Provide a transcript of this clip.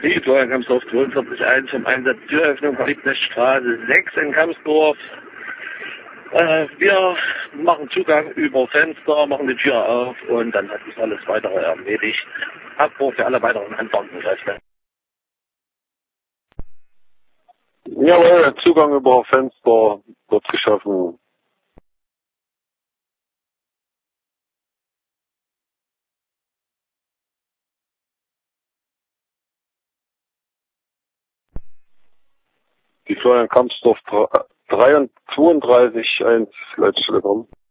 Die Florian Kamsdorf 42.1 vom Einsatz Türöffnung, Liebknechtstraße 6 in Kamsdorf. Wir machen Zugang über Fenster, machen die Tür auf und dann hat sich alles weitere erledigt. Abbruch für alle weiteren anfahrenden Kräfte. Jawohl, Zugang über Fenster wird geschaffen. Die Florian Kamsdorf 32.1 Leitstelle kommen.